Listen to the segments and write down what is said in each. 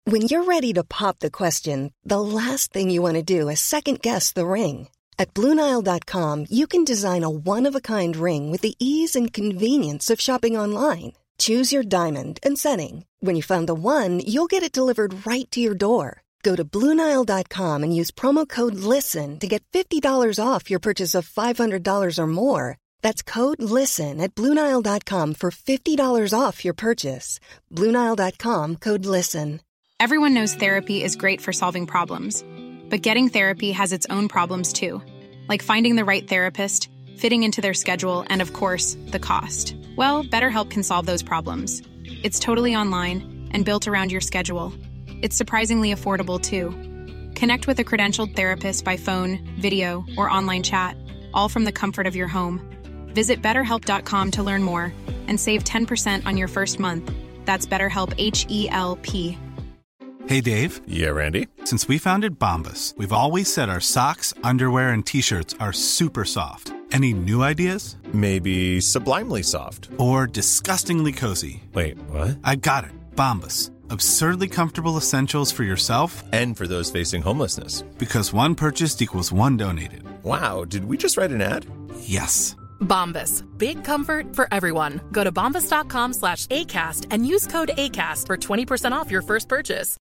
When you're ready to pop the question, the last thing you want to do is second-guess the ring. At BlueNile.com, you can design a one-of-a-kind ring with the ease and convenience of shopping online. Choose your diamond and setting. When you find the one, you'll get it delivered right to your door. Go to BlueNile.com and use promo code LISTEN to get $50 off your purchase of $500 or more. That's code LISTEN at BlueNile.com for $50 off your purchase. BlueNile.com, code LISTEN. Everyone knows therapy is great for solving problems. But getting therapy has its own problems too. Like finding the right therapist, fitting into their schedule, and of course, the cost. Well, BetterHelp can solve those problems. It's totally online and built around your schedule. It's surprisingly affordable too. Connect with a credentialed therapist by phone, video, or online chat, all from the comfort of your home. Visit BetterHelp.com to learn more and save 10% on your first month. That's BetterHelp, H-E-L-P. Hey, Dave. Yeah, Randy. Since we founded Bombas, we've always said our socks, underwear, and T-shirts are super soft. Any new ideas? Maybe sublimely soft. Or disgustingly cozy. Wait, what? I got it. Bombas. Absurdly comfortable essentials for yourself and for those facing homelessness. Because one purchased equals one donated. Wow, did we just write an ad? Yes. Bombas. Big comfort for everyone. Go to bombas.com/ACAST and use code ACAST for 20% off your first purchase.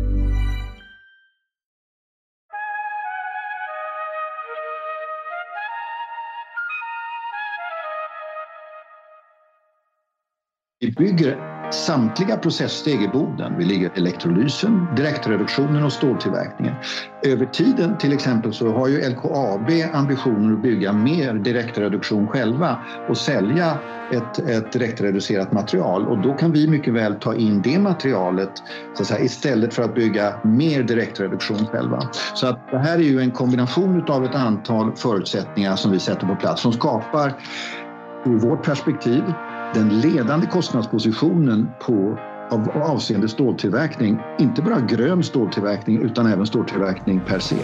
Vi bygger samtliga processsteg i boden. Vi ligger elektrolysen, direktreduktionen och ståltillverkningen. Över tiden till exempel så har ju LKAB ambitioner att bygga mer direktreduktion själva och sälja ett direktreducerat material. Och då kan vi mycket väl ta in det materialet så att säga, istället för att bygga mer direktreduktion själva. Så att det här är ju en kombination av ett antal förutsättningar som vi sätter på plats som skapar ur vårt perspektiv den ledande kostnadspositionen avseende ståltillverkning, inte bara grön ståltillverkning utan även ståltillverkning per se.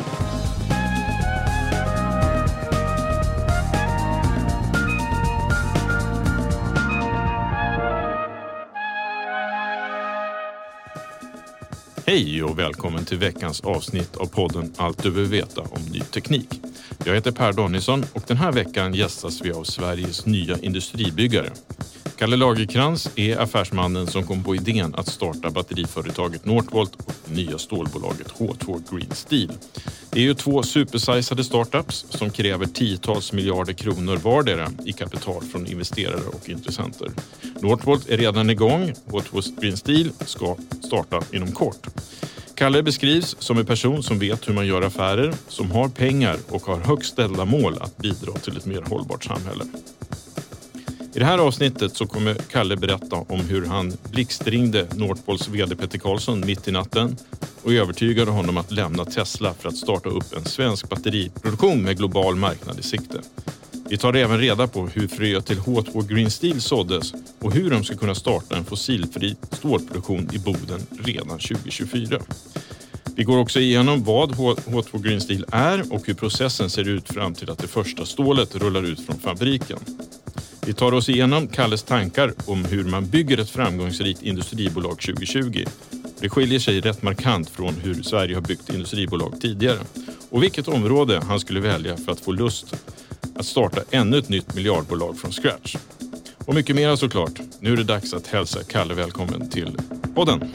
Hej och välkommen till veckans avsnitt av podden Allt du behöver veta om ny teknik. Jag heter Per Danielsson och den här veckan gästas vi av Sveriges nya industribyggare. Kalle Lagercrantz är affärsmannen som kom på idén att starta batteriföretaget Northvolt och det nya stålbolaget H2 Green Steel. Det är ju två supersizade startups som kräver tiotals miljarder kronor vardera i kapital från investerare och intressenter. Northvolt är redan igång, H2 Green Steel ska starta inom kort. Kalle beskrivs som en person som vet hur man gör affärer, som har pengar och har högt ställda mål att bidra till ett mer hållbart samhälle. I det här avsnittet så kommer Kalle berätta om hur han blixtringde Northvolts vd Peter Karlsson mitt i natten och övertygade honom att lämna Tesla för att starta upp en svensk batteriproduktion med global marknad i sikte. Vi tar även reda på hur fröet till H2 Green Steel såddes och hur de ska kunna starta en fossilfri stålproduktion i Boden redan 2024. Vi går också igenom vad H2 Green Steel är och hur processen ser ut fram till att det första stålet rullar ut från fabriken. Vi tar oss igenom Kalles tankar om hur man bygger ett framgångsrikt industribolag 2020. Det skiljer sig rätt markant från hur Sverige har byggt industribolag tidigare. Och vilket område han skulle välja för att få lust att starta ännu ett nytt miljardbolag från scratch. Och mycket mer såklart. Nu är det dags att hälsa Kalle välkommen till podden.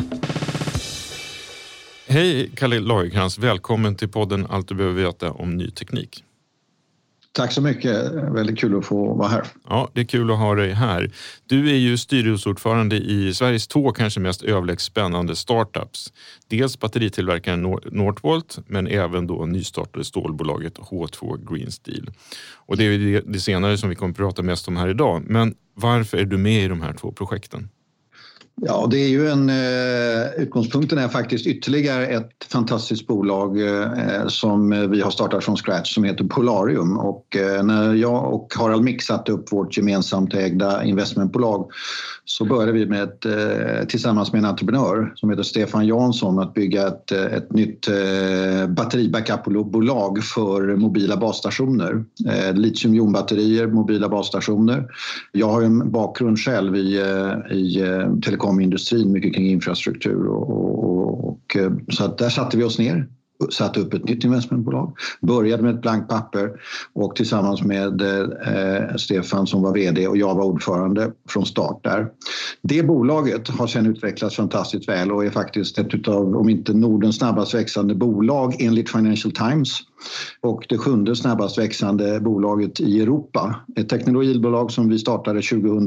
Hej Kalle Lagercrantz, välkommen till podden Allt du behöver veta om ny teknik. Tack så mycket, väldigt kul att få vara här. Ja, det är kul att ha dig här. Du är ju styrelseordförande i Sveriges två kanske mest överlägset spännande startups. Dels batteritillverkaren Northvolt men även då nystartade stålbolaget H2 Green Steel. Och det är det senare som vi kommer att prata mest om här idag. Men varför är du med i de här två projekten? Ja, det är ju utgångspunkten är faktiskt ytterligare ett fantastiskt bolag som vi har startat från scratch som heter Polarium. Och när jag och Harald Mick satte upp vårt gemensamt ägda investmentbolag så började vi med tillsammans med en entreprenör som heter Stefan Jansson att bygga ett nytt batteribackup-bolag för mobila basstationer. Litiumjonbatterier, mobila basstationer. Jag har en bakgrund själv i telekomindustrin, mycket kring infrastruktur och Och så att där satte vi oss ner, satte upp ett nytt investmentbolag, började med ett blankt papper och tillsammans med Stefan som var vd och jag var ordförande från start där. Det bolaget har sedan utvecklats fantastiskt väl och är faktiskt ett av, om inte Nordens snabbast växande bolag enligt Financial Times och det 7:e snabbast växande bolaget i Europa. Ett teknologibolag som vi startade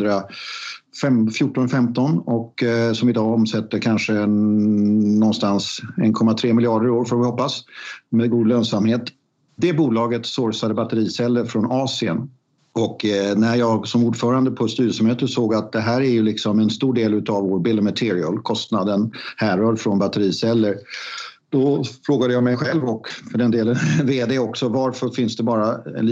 2014-15 och som idag omsätter kanske någonstans 1,3 miljarder i år får vi hoppas med god lönsamhet. Det bolaget sourcade battericeller från Asien och när jag som ordförande på styrelsemötet såg att det här är ju liksom en stor del av vår bill of material, kostnaden härrör från battericeller. Då frågade jag mig själv och för den delen vd också, varför finns det bara en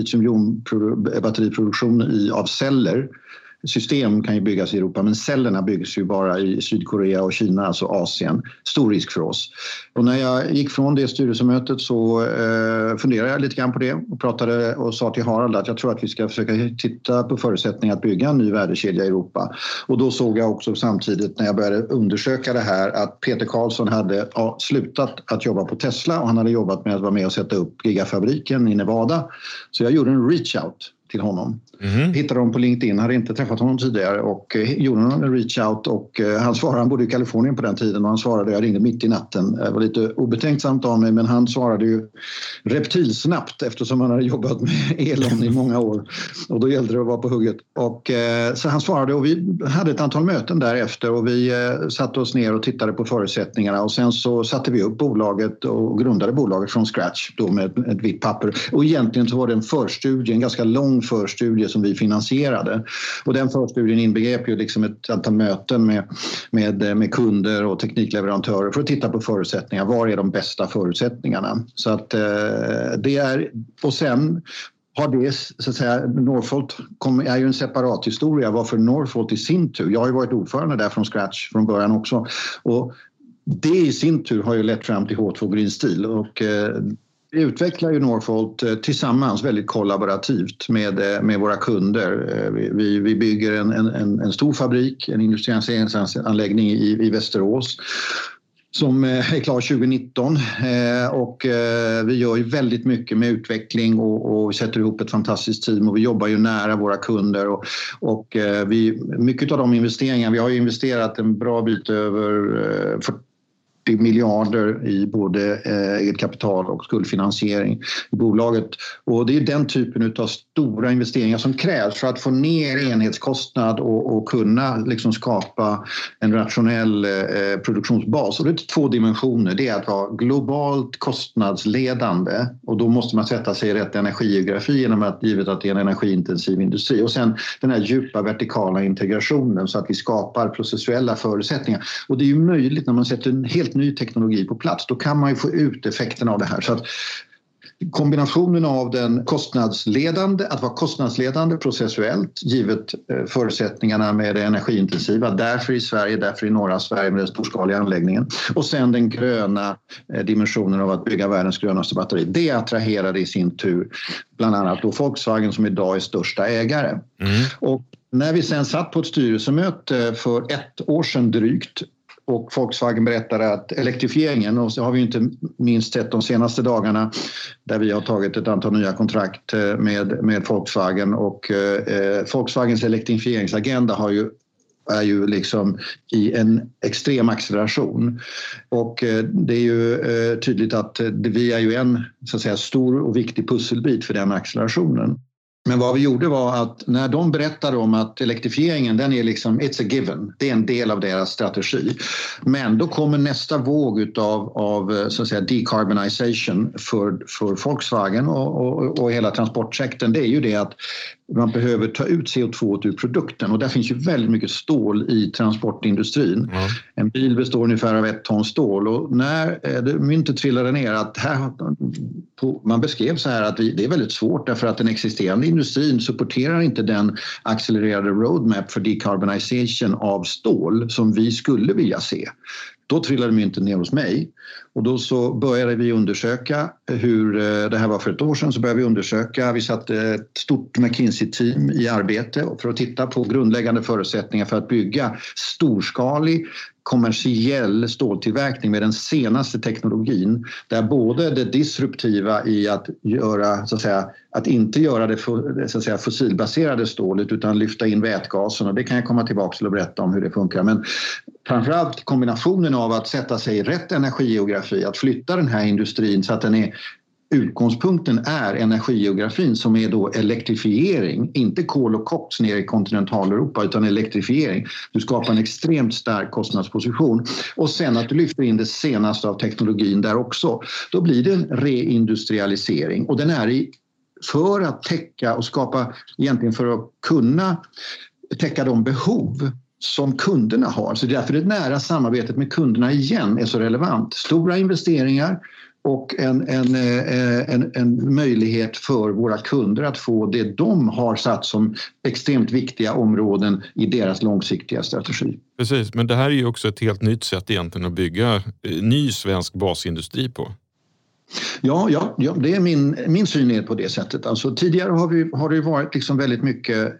litiumjon-batteriproduktion av celler? System kan ju byggas i Europa men cellerna byggs ju bara i Sydkorea och Kina, alltså Asien. Stor risk för oss. Och när jag gick från det styrelsemötet så funderade jag lite grann på det och pratade och sa till Harald att jag tror att vi ska försöka titta på förutsättningar att bygga en ny värdekedja i Europa. Och då såg jag också samtidigt när jag började undersöka det här att Peter Karlsson hade slutat att jobba på Tesla och han hade jobbat med att vara med och sätta upp gigafabriken i Nevada. Så jag gjorde en reach out till honom. Hittade honom på LinkedIn, hade inte träffat honom tidigare och gjorde en reach out och han svarade, han bodde i Kalifornien på den tiden och han svarade, jag ringde mitt i natten. Det var lite obetänksamt av mig men han svarade ju reptilsnabbt eftersom han hade jobbat med Elon i många år och då gällde det att vara på hugget. Och så han svarade och vi hade ett antal möten därefter och vi satte oss ner och tittade på förutsättningarna och sen så satte vi upp bolaget och grundade bolaget från scratch då med ett vitt papper och egentligen så var det en förstudie, en ganska lång förstudie som vi finansierade. Och den förstudien inbegrep ju liksom ett antal möten med kunder och teknikleverantörer för att titta på förutsättningar. Var är de bästa förutsättningarna? Så att det är, och sen har det så att säga, Northvolt är ju en separat historia. Varför Northvolt i sin tur? Jag har ju varit ordförande där från scratch från början också. Och det i sin tur har ju lett fram till H2 Green Steel och vi utvecklar ju Northvolt tillsammans väldigt kollaborativt med våra kunder. Vi bygger en stor fabrik, en industrialiseringsanläggning i Västerås som är klar 2019 och vi gör ju väldigt mycket med utveckling och vi sätter ihop ett fantastiskt team och vi jobbar ju nära våra kunder och mycket av de investeringar, vi har ju investerat en bra bit över 40 miljarder i både eget kapital och skuldfinansiering i bolaget. Och det är den typen av stora investeringar som krävs för att få ner enhetskostnad och kunna liksom skapa en rationell produktionsbas. Och det är 2 dimensioner. Det är att vara globalt kostnadsledande och då måste man sätta sig i rätt energigeografi givet att det är en energiintensiv industri. Och sen den här djupa vertikala integrationen så att vi skapar processuella förutsättningar. Och det är ju möjligt när man sätter en helt ny teknologi på plats, då kan man ju få ut effekten av det här. Så att kombinationen av den att vara kostnadsledande processuellt givet förutsättningarna med det energiintensiva, därför i Sverige, därför i norra Sverige med den storskaliga anläggningen och sen den gröna dimensionen av att bygga världens grönaste batteri. Det attraherade i sin tur bland annat då Volkswagen som idag är största ägare. Och när vi sen satt på ett styrelsemöte för 1 år sedan drygt och Volkswagen berättade att elektrifieringen, och så har vi inte minst sett de senaste dagarna där vi har tagit ett antal nya kontrakt med Volkswagen och Volkswagens elektrifieringsagenda är ju liksom i en extrem acceleration. Och det är ju tydligt att vi är ju en så att säga, stor och viktig pusselbit för den accelerationen. Men vad vi gjorde var att när de berättade om att elektrifieringen, den är liksom, it's a given. Det är en del av deras strategi. Men då kommer nästa våg av så att säga decarbonization för Volkswagen och hela transportsektorn. Det är ju det att man behöver ta ut CO2 ur produkten och där finns ju väldigt mycket stål i transportindustrin. En bil består ungefär av 1 ton stål och när myntet trillade ner att man beskrev så här att det är väldigt svårt därför att den existerande industrin supporterar inte den accelererade roadmap för decarbonization av stål som vi skulle vilja se. Då trillade myntet ner hos mig och då så började vi undersöka hur det här var för ett år sedan så började vi undersöka. Vi satte ett stort McKinsey-team i arbete för att titta på grundläggande förutsättningar för att bygga storskalig kommersiell ståltillverkning med den senaste teknologin, där både det disruptiva i att göra, så att säga, att inte göra det så att säga, fossilbaserade stålet utan lyfta in vätgasen, och det kan jag komma tillbaka till och berätta om hur det funkar. Men framförallt kombinationen av att sätta sig i rätt energigeografi, att flytta den här industrin så att den är utgångspunkten är energigeografin som är då elektrifiering, inte kol och koks ner i kontinentaleuropa utan elektrifiering. Du skapar en extremt stark kostnadsposition och sen att du lyfter in det senaste av teknologin där också. Då blir det en reindustrialisering och den är för att täcka och skapa, egentligen för att kunna täcka de behov som kunderna har. Så därför det nära samarbetet med kunderna igen är så relevant. Stora investeringar och en möjlighet för våra kunder att få det de har satt som extremt viktiga områden i deras långsiktiga strategi. Precis, men det här är ju också ett helt nytt sätt egentligen att bygga ny svensk basindustri på. Ja, det är min syn på det sättet. Alltså, tidigare har det varit liksom väldigt mycket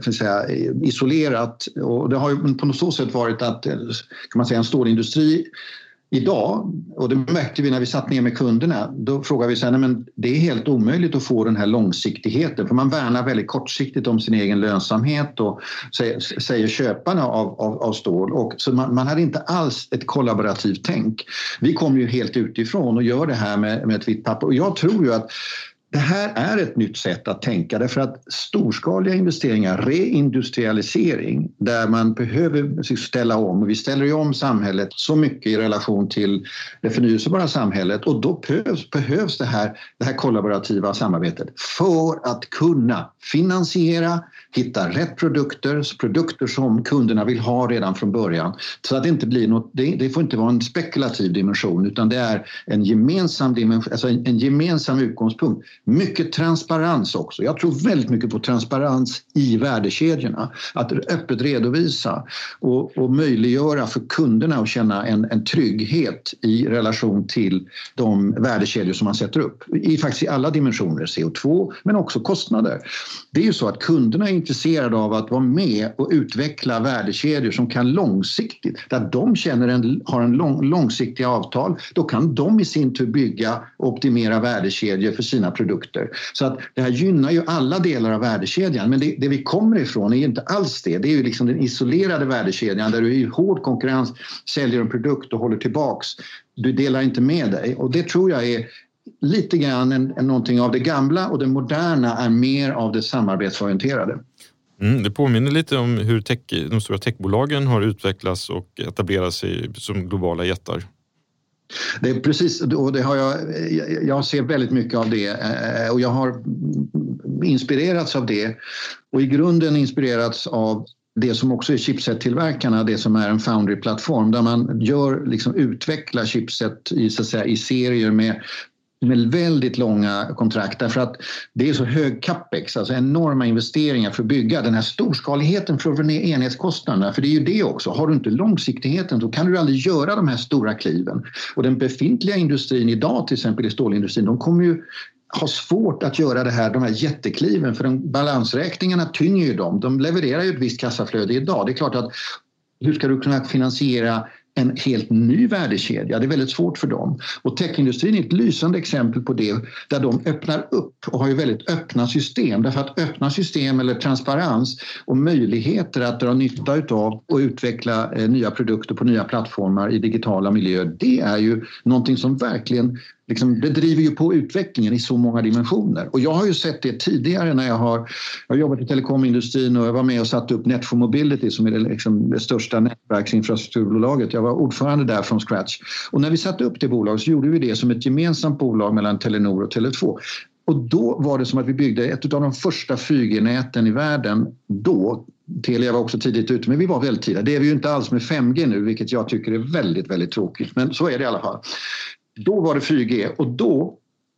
isolerat, och det har ju på något så sätt varit att, kan man säga, en stålindustri idag, och det märkte vi när vi satt ner med kunderna, då frågade vi så här, nej, men det är helt omöjligt att få den här långsiktigheten, för man värnar väldigt kortsiktigt om sin egen lönsamhet och säger köparna av stål, och så man hade inte alls ett kollaborativt tänk. Vi kom ju helt utifrån och gör det här med ett vitt papper, och jag tror ju att det här är ett nytt sätt att tänka, därför att storskaliga investeringar, reindustrialisering, där man behöver ställa om, och vi ställer ju om samhället så mycket i relation till det förnyelsebara samhället, och då behövs det här kollaborativa samarbetet för att kunna finansiera, hitta rätt produkter som kunderna vill ha redan från början, så att det inte blir något, det får inte vara en spekulativ dimension, utan det är en gemensam dimension, alltså en gemensam utgångspunkt. Mycket transparens också. Jag tror väldigt mycket på transparens i värdekedjorna. Att öppet redovisa och möjliggöra för kunderna att känna en trygghet i relation till de värdekedjor som man sätter upp. Faktiskt i alla dimensioner, CO2 men också kostnader. Det är ju så att kunderna är intresserade av att vara med och utveckla värdekedjor som kan långsiktigt, där de har en långsiktiga avtal, då kan de i sin tur bygga och optimera värdekedjor för sina produkter. Så att det här gynnar ju alla delar av värdekedjan, men det vi kommer ifrån är ju inte alls det. Det är ju liksom den isolerade värdekedjan där du i hård konkurrens säljer en produkt och håller tillbaks. Du delar inte med dig, och det tror jag är lite grann någonting av det gamla, och det moderna är mer av det samarbetsorienterade. Det påminner lite om hur de stora techbolagen har utvecklats och etablerat sig som globala jättar. Det är precis, och det har jag ser väldigt mycket av det, och jag har inspirerats av det, och i grunden inspirerats av det som också är chipset-tillverkarna, det som är en foundry-plattform där man utvecklar chipset i serier med väldigt långa kontrakt, därför att det är så hög capex, alltså enorma investeringar för att bygga den här storskaligheten för att få ner enhetskostnaderna, för det är ju det också. Har du inte långsiktigheten så kan du aldrig göra de här stora kliven, och den befintliga industrin idag, till exempel i stålindustrin, de kommer ju ha svårt att göra de här jättekliven, för balansräkningarna tynger ju dem. De levererar ju ett visst kassaflöde idag. Det är klart att hur ska du kunna finansiera en helt ny värdekedja? Det är väldigt svårt för dem. Och techindustrin är ett lysande exempel på det, där de öppnar upp och har ju väldigt öppna system. Därför att öppna system eller transparens och möjligheter att dra nytta utav och utveckla nya produkter på nya plattformar i digitala miljöer, det är ju någonting som verkligen det driver ju på utvecklingen i så många dimensioner. Och jag har ju sett det tidigare när jag har jobbat i telekomindustrin, och jag var med och satte upp Net4 Mobility som är det största nätverksinfrastrukturbolaget. Jag var ordförande där från scratch. Och när vi satte upp det bolaget så gjorde vi det som ett gemensamt bolag mellan Telenor och Tele2. Och då var det som att vi byggde ett av de första 4G-näten i världen då. Telia var också tidigt ute, men vi var väldigt tidiga. Det är vi ju inte alls med 5G nu, vilket jag tycker är väldigt, väldigt tråkigt. Men så är det i alla fall. Då var det 4G, och då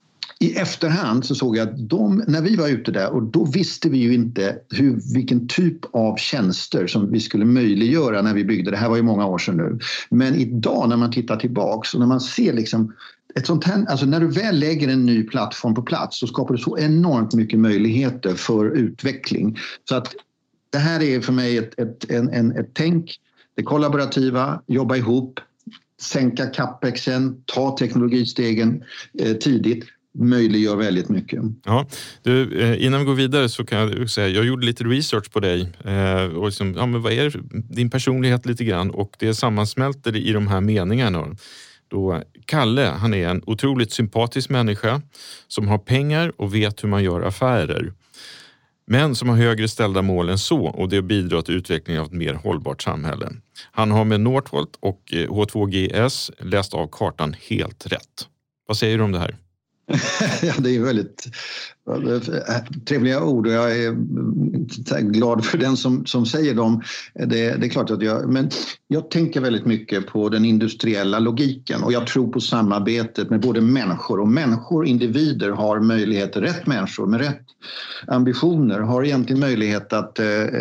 i efterhand så såg jag att när vi var ute där, och då visste vi ju inte vilken typ av tjänster som vi skulle möjliggöra när vi byggde. Det här var ju många år sedan nu. Men idag när man tittar tillbaks och när man ser ett sånt här, alltså när du väl lägger en ny plattform på plats så skapar du så enormt mycket möjligheter för utveckling. Så att det här är för mig ett tänk, det kollaborativa, jobba ihop, sänka capexen, ta teknologistegen tidigt, möjliggör väldigt mycket. Ja, innan vi går vidare så kan jag säga, jag gjorde lite research på dig och liksom, men vad är din personlighet lite grann, och det sammansmälter i de här meningarna. Då Kalle, han är en otroligt sympatisk människa som har pengar och vet hur man gör affärer. Men som har högre ställda mål än så, och det bidrar till utvecklingen av ett mer hållbart samhälle. Han har med Northvolt och H2GS läst av kartan helt rätt. Vad säger du om det här? Ja, det är väldigt trevliga ord och jag är glad för den som säger dem. Det är klart att men jag tänker väldigt mycket på den industriella logiken och jag tror på samarbetet med både människor, individer har möjligheter, rätt människor med rätt ambitioner har egentligen möjlighet att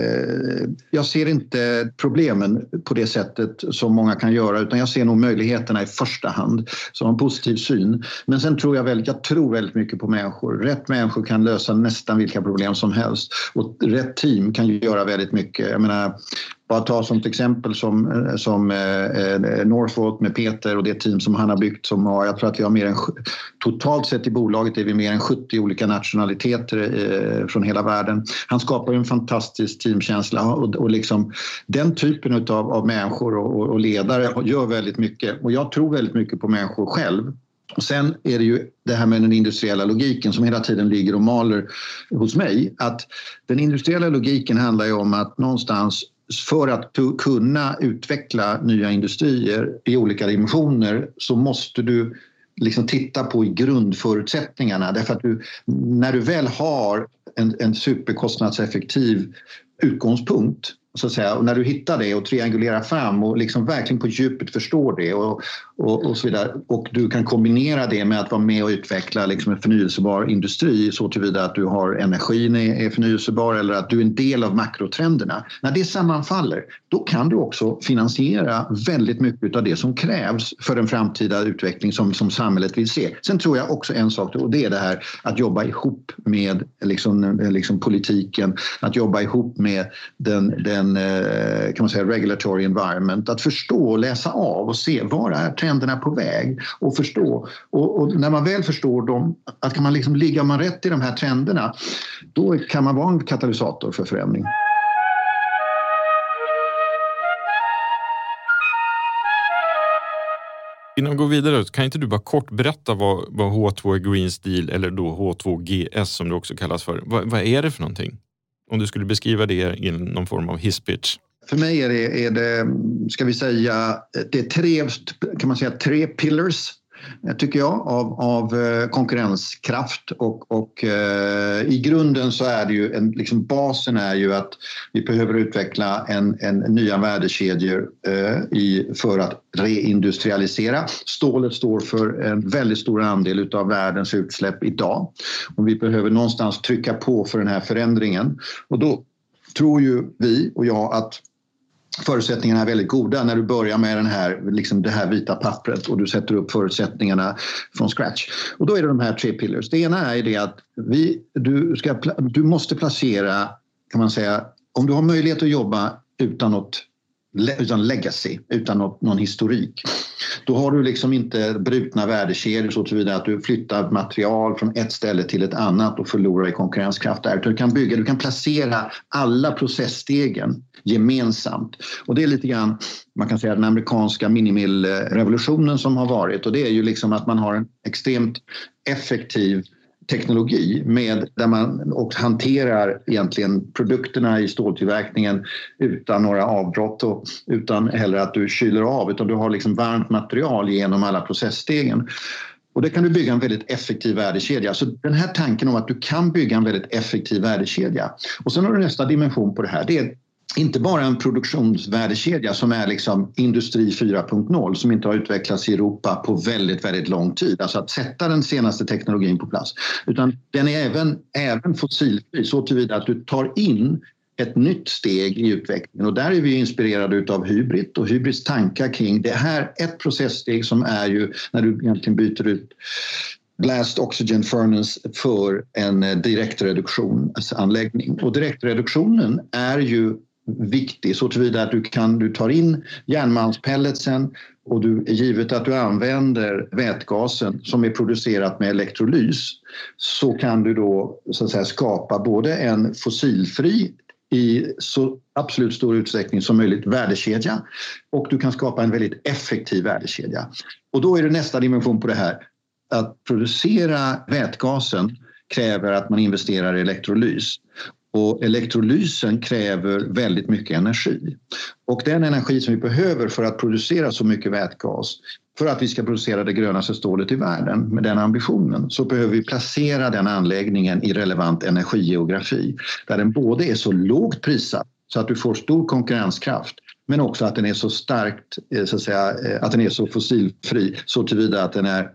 jag ser inte problemen på det sättet som många kan göra, utan jag ser nog möjligheterna i första hand, så en positiv syn. Men sen tror jag tror väldigt mycket på människor. Rätt människor kan lösa nästan vilka problem som helst och rätt team kan ju göra väldigt mycket. Jag menar, bara ta som ett exempel som Northvolt med Peter och det team som han har byggt, som har, jag tror att vi har mer än, totalt sett i bolaget är vi mer än 70 olika nationaliteter från hela världen. Han skapar en fantastisk teamkänsla och liksom den typen av människor och ledare gör väldigt mycket, och jag tror väldigt mycket på människor själv. Och sen är det ju det här med den industriella logiken som hela tiden ligger och maler hos mig. Att den industriella logiken handlar ju om att någonstans för att kunna utveckla nya industrier i olika dimensioner så måste du liksom titta på grundförutsättningarna. Därför att när du väl har en superkostnadseffektiv utgångspunkt, så att säga, och när du hittar det och triangulerar fram och liksom verkligen på djupet förstår det och så vidare, och du kan kombinera det med att vara med och utveckla liksom en förnyelsebar industri så tillvida att du har energin är förnyelsebar eller att du är en del av makrotrenderna. När det sammanfaller, då kan du också finansiera väldigt mycket av det som krävs för den framtida utveckling som samhället vill se. Sen tror jag också en sak, och det är det här att jobba ihop med liksom politiken, att jobba ihop med den kan man säga regulatory environment, att förstå och läsa av och se var är trenderna på väg och förstå, och när man väl förstår dem, att kan man liksom ligga man rätt i de här trenderna, då kan man vara en katalysator för förändring. Innan vi går vidare, kan inte du bara kort berätta vad H2 Green Steel eller då H2GS som det också kallas för, vad är det för någonting? Om du skulle beskriva det i någon form av hisspitch. För mig är det, ska vi säga, det är tre pillars, tycker jag, av konkurrenskraft och i grunden så är det ju liksom basen är ju att vi behöver utveckla en nya värdekedjor för att reindustrialisera. Stålet står för en väldigt stor andel av världens utsläpp idag och vi behöver någonstans trycka på för den här förändringen, och då tror ju vi och jag att förutsättningarna är väldigt goda när du börjar med det här vita pappret och du sätter upp förutsättningarna från scratch. Och då är det de här tre pillars. Det ena är det att du måste placera, kan man säga, om du har möjlighet att jobba utan legacy, utan någon historik. Då har du liksom inte brutna värdekedjor så tillvida att du flyttar material från ett ställe till ett annat och förlorar i konkurrenskraft där. Du kan placera alla processstegen gemensamt. Och det är lite grann, man kan säga, den amerikanska minimillrevolutionen som har varit, och det är ju liksom att man har en extremt effektiv teknologi där man och hanterar egentligen produkterna i ståltillverkningen utan några avbrott och utan heller att du kyler av, utan du har liksom varmt material genom alla processstegen. Och det kan du bygga en väldigt effektiv värdekedja. Så den här tanken om att du kan bygga en väldigt effektiv värdekedja. Och sen har du nästa dimension på det här. Det är inte bara en produktionsvärdekedja som är liksom industri 4.0 som inte har utvecklats i Europa på väldigt, väldigt lång tid. Alltså att sätta den senaste teknologin på plats. Utan den är även fossilfri så tillvida att du tar in ett nytt steg i utvecklingen och där är vi inspirerade av Hybrid och Hybrids tankar kring det här ett processsteg som är ju när du egentligen byter ut blast oxygen furnace för en direktreduktionsanläggning. Och direktreduktionen är ju viktig så tillvida att du tar in järnmalmspelletsen och givet att du använder vätgasen som är producerat med elektrolys så kan du då så att säga skapa både en fossilfri i så absolut stor utsträckning som möjligt värdekedja och du kan skapa en väldigt effektiv värdekedja. Och då är det nästa dimension på det här. Att producera vätgasen kräver att man investerar i elektrolys. Och elektrolysen kräver väldigt mycket energi. Och den energi som vi behöver för att producera så mycket vätgas, för att vi ska producera det grönaste stålet i världen med den ambitionen, så behöver vi placera den anläggningen i relevant energigeografi. Där den både är så lågt prissatt så att du får stor konkurrenskraft, men också att den är så starkt, så att säga, att den är så fossilfri så tillvida att den är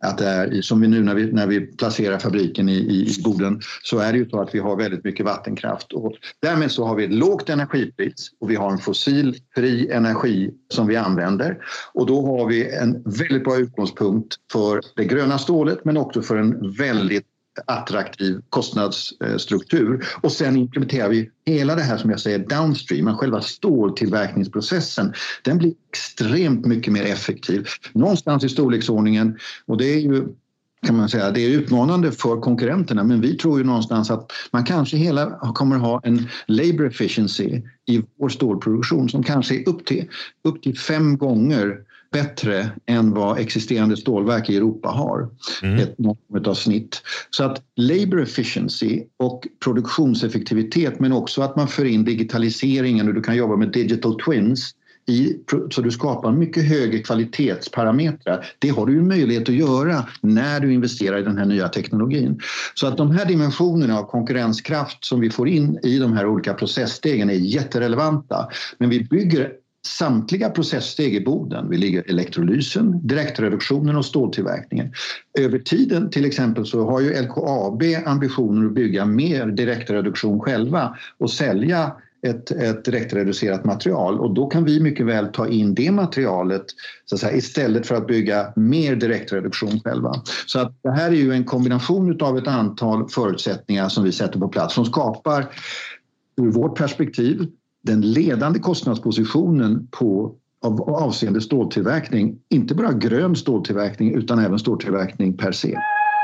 som vi nu när vi placerar fabriken i Boden så är det ju så att vi har väldigt mycket vattenkraft och därmed så har vi ett lågt energipris och vi har en fossilfri energi som vi använder och då har vi en väldigt bra utgångspunkt för det gröna stålet men också för en väldigt attraktiv kostnadsstruktur och sen implementerar vi hela det här som jag säger downstream, men själva ståltillverkningsprocessen den blir extremt mycket mer effektiv någonstans i storleksordningen och det är ju kan man säga, det är utmanande för konkurrenterna men vi tror ju någonstans att man kanske kommer ha en labor efficiency i vår stålproduktion som kanske är upp till 5 gånger bättre än vad existerande stålverk i Europa har. Något av snitt. Så att labor efficiency och produktionseffektivitet men också att man för in digitaliseringen och du kan jobba med digital twins så du skapar mycket högre kvalitetsparametrar. Det har du ju möjlighet att göra när du investerar i den här nya teknologin. Så att de här dimensionerna av konkurrenskraft som vi får in i de här olika processstegen är jätterelevanta. Men vi bygger samtliga processsteg i Boden. Vi ligger elektrolysen, direktreduktionen och ståltillverkningen. Över tiden till exempel så har ju LKAB ambitioner att bygga mer direktreduktion själva och sälja ett direktreducerat material och då kan vi mycket väl ta in det materialet så att säga, istället för att bygga mer direktreduktion själva. Så att det här är ju en kombination av ett antal förutsättningar som vi sätter på plats som skapar ur vårt perspektiv den ledande kostnadspositionen avseende ståltillverkning, inte bara grön ståltillverkning utan även ståltillverkning per se.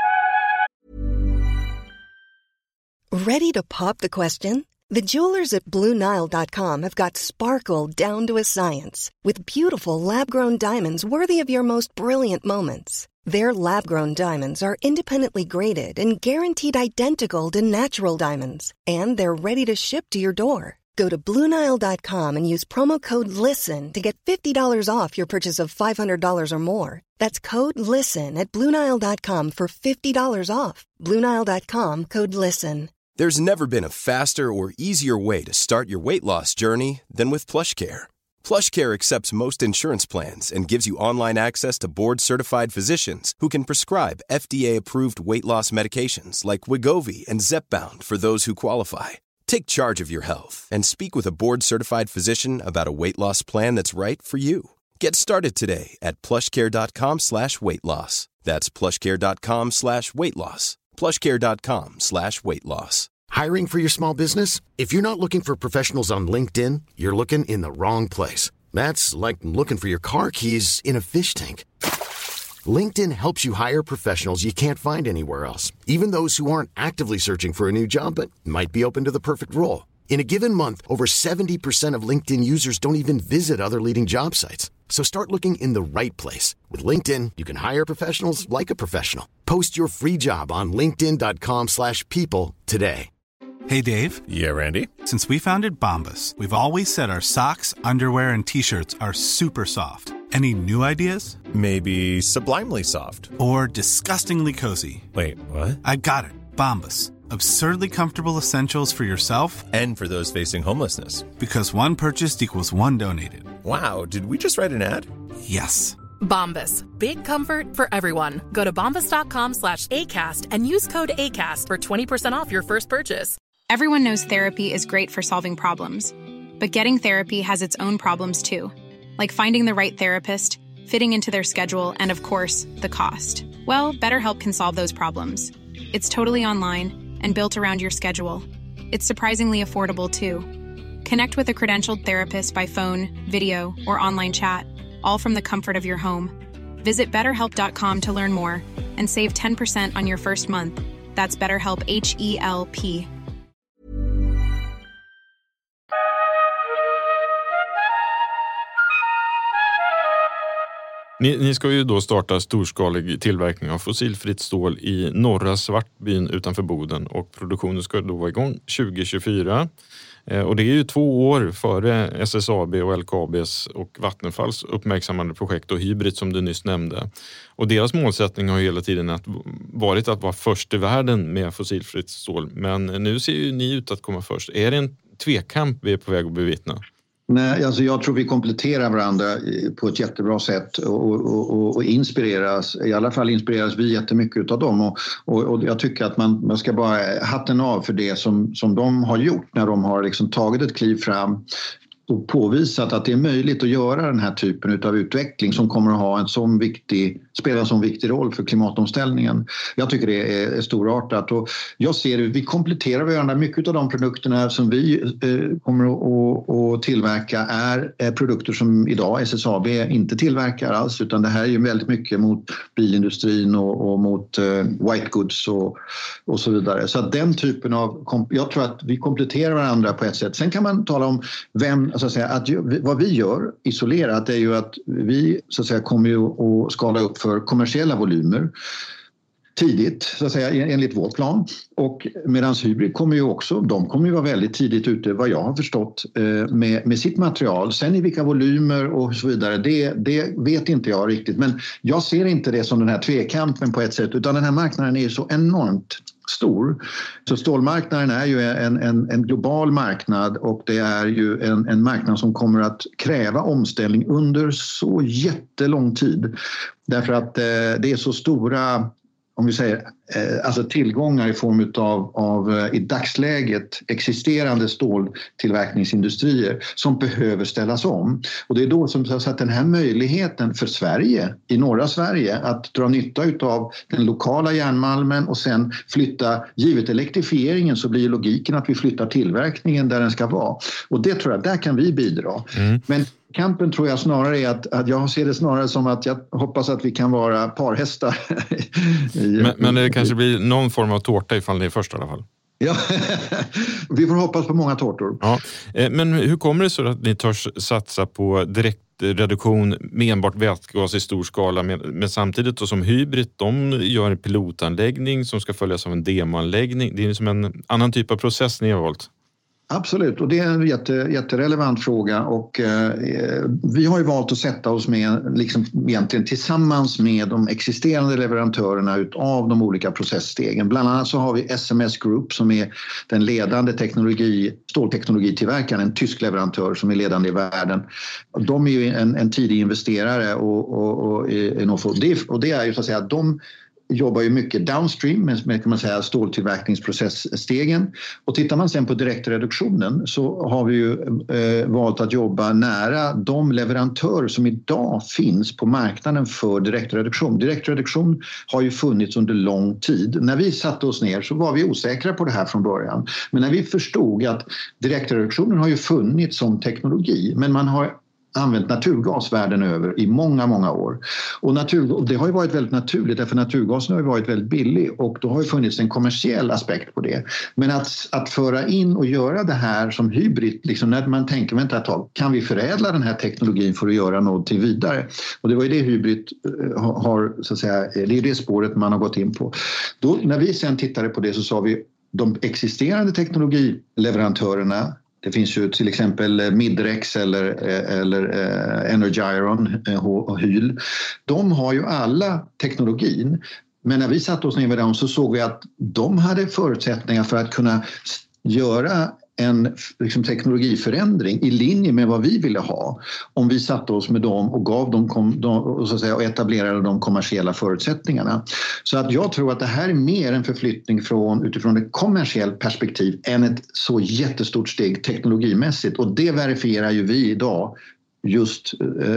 Ready to pop the question? The jewelers at BlueNile.com have got sparkle down to a science with beautiful lab-grown diamonds worthy of your most brilliant moments. Their lab-grown diamonds are independently graded and guaranteed identical to natural diamonds, and they're ready to ship to your door. Go to BlueNile.com and use promo code LISTEN to get $50 off your purchase of $500 or more. That's code LISTEN at BlueNile.com for $50 off. BlueNile.com, code LISTEN. There's never been a faster or easier way to start your weight loss journey than with PlushCare. PlushCare accepts most insurance plans and gives you online access to board-certified physicians who can prescribe FDA-approved weight loss medications like Wegovy and Zepbound for those who qualify. Take charge of your health and speak with a board-certified physician about a weight loss plan that's right for you. Get started today at plushcare.com/weightloss. That's plushcare.com/weightloss. plushcare.com/weightloss. Hiring for your small business? If you're not looking for professionals on LinkedIn, you're looking in the wrong place. That's like looking for your car keys in a fish tank. LinkedIn helps you hire professionals you can't find anywhere else, even those who aren't actively searching for a new job but might be open to the perfect role. In a given month, over 70% of LinkedIn users don't even visit other leading job sites. So start looking in the right place. With LinkedIn, you can hire professionals like a professional. Post your free job on linkedin.com/people today. Hey, Dave. Yeah, Randy. Since we founded Bombas, we've always said our socks, underwear, and T-shirts are super soft. Any new ideas? Maybe sublimely soft. Or disgustingly cozy. Wait, what? I got it. Bombas. Absurdly comfortable essentials for yourself And for those facing homelessness. Because one purchased equals one donated. Wow, did we just write an ad? Yes. Bombas. Big comfort for everyone. Go to bombas.com/ACAST and use code ACAST for 20% off your first purchase. Everyone knows therapy is great for solving problems, but getting therapy has its own problems too, like finding the right therapist, fitting into their schedule, and of course, the cost. Well, BetterHelp can solve those problems. It's totally online and built around your schedule. It's surprisingly affordable too. Connect with a credentialed therapist by phone, video, or online chat, all from the comfort of your home. Visit BetterHelp.com to learn more and save 10% on your first month. That's BetterHelp, H-E-L-P. Ni ska ju då starta storskalig tillverkning av fossilfritt stål i norra Svartbyn utanför Boden, och produktionen ska då vara igång 2024. Och det är ju 2 år före SSAB och LKABs och Vattenfalls uppmärksammande projekt och Hybrid som du nyss nämnde. Och deras målsättning har ju hela tiden varit att vara först i världen med fossilfritt stål. Men nu ser ju ni ut att komma först. Är det en tvekamp vi är på väg att bevittna? Nej, alltså jag tror vi kompletterar varandra på ett jättebra sätt och inspireras. I alla fall inspireras vi jättemycket av dem. Och jag tycker att man ska bara hatten av för det som de har gjort när de har liksom tagit ett kliv fram och påvisat att det är möjligt att göra den här typen av utveckling som kommer att ha spela en sån viktig roll för klimatomställningen. Jag tycker det är storartat, och jag ser att vi kompletterar varandra. Mycket av de produkterna som vi kommer att tillverka är produkter som idag SSAB inte tillverkar alls, utan det här är ju väldigt mycket mot bilindustrin och mot white goods och så vidare. Så att den typen av, jag tror att vi kompletterar varandra på ett sätt. Sen kan man tala om så att säga, att vad vi gör isolerat är ju att vi så att säga kommer ju att skala upp för kommersiella volymer tidigt, så att säga, enligt vår plan. Och medan Hybrid kommer ju vara väldigt tidigt ute, vad jag har förstått, med sitt material. Sen i vilka volymer och så vidare, det vet inte jag riktigt. Men jag ser inte det som den här tvekampen på ett sätt, utan den här marknaden är ju så enormt stor. Så stålmarknaden är ju en global marknad, och det är ju en marknad som kommer att kräva omställning under så jättelång tid. Därför att det är så stora, om vi säger, alltså tillgångar i form av i dagsläget existerande ståltillverkningsindustrier som behöver ställas om. Och det är då som så att den här möjligheten för Sverige, i norra Sverige, att dra nytta av den lokala järnmalmen och sen flytta, givet elektrifieringen så blir logiken att vi flyttar tillverkningen där den ska vara. Och det tror jag, där kan vi bidra. Men kampen tror jag snarare är att jag ser det snarare som att jag hoppas att vi kan vara parhästar. Men det kanske blir någon form av tårta ifall det är först i alla fall. Ja, vi får hoppas på många tårtor. Ja. Men hur kommer det så att ni törs satsa på direktreduktion med enbart vätgas i stor skala, men samtidigt då som Hybrid, de gör en pilotanläggning som ska följas av en demoanläggning. Det är som en annan typ av process ni har valt. Absolut, och det är en jätterelevant fråga, och vi har ju valt att sätta oss med liksom egentligen tillsammans med de existerande leverantörerna utav de olika processstegen. Bland annat så har vi SMS Group som är den ledande stålteknologitillverkaren, en tysk leverantör som är ledande i världen. De är ju en tidig investerare och det är ju så att säga att de jobbar ju mycket downstream med kan man säga, ståltillverkningsprocessstegen. Och tittar man sen på direktreduktionen så har vi ju valt att jobba nära de leverantörer som idag finns på marknaden för direktreduktion. Direktreduktion har ju funnits under lång tid. När vi satte oss ner så var vi osäkra på det här från början. Men när vi förstod att direktreduktionen har ju funnits som teknologi, men man har använt naturgas världen över i många, många år. Och det har ju varit väldigt naturligt, därför naturgasen har ju varit väldigt billig, och då har ju funnits en kommersiell aspekt på det. Men att föra in och göra det här som Hybrid, liksom när man tänker, vänta ett tag, kan vi förädla den här teknologin för att göra något till vidare? Och det var ju det Hybrid har, så att säga, det är det spåret man har gått in på. Då, när vi sen tittade på det så sa vi, de existerande teknologileverantörerna, det finns ju till exempel Midrex eller Energiron och Hyl. De har ju alla teknologin. Men när vi satt oss ner med dem så såg vi att de hade förutsättningar för att kunna göra en liksom teknologiförändring i linje med vad vi ville ha om vi satte oss med dem och gav dem så att säga, och etablerade de kommersiella förutsättningarna. Så att jag tror att det här är mer en förflyttning utifrån ett kommersiellt perspektiv än ett så jättestort steg teknologimässigt, och det verifierar ju vi idag just